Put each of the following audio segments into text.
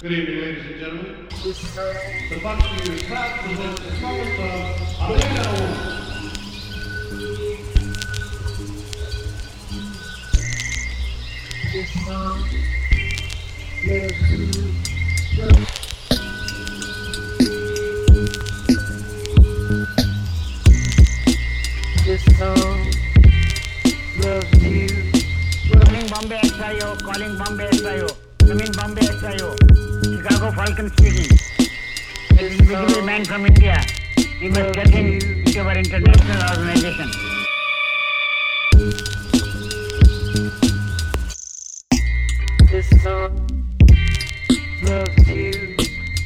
Good evening, ladies and gentlemen. The Bucks Crowd presents the performance of Alina Woman. This song loves you. This song loves you. Calling Bombay XIO, calling Bombay XIO. Come in Bombay XIO. Chicago Falcon speaking. That invisible man from India. We must get him into our international organization. This song loves you.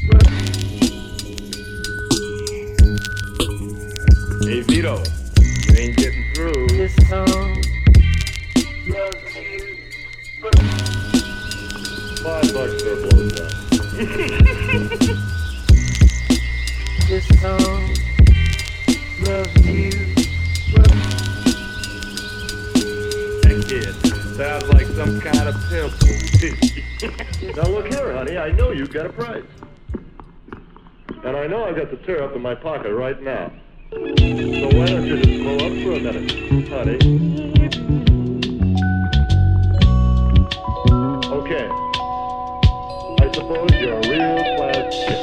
Hey Vito, you ain't getting through. This song loves you. $5 for a blowjob. This song loves you. That kid sounds like some kind of pimp. Now look here, honey, I know you got a price. And I know I got the syrup in my pocket right now. So why don't you just blow up for a minute, honey? Okay. I suppose you're a real class chick.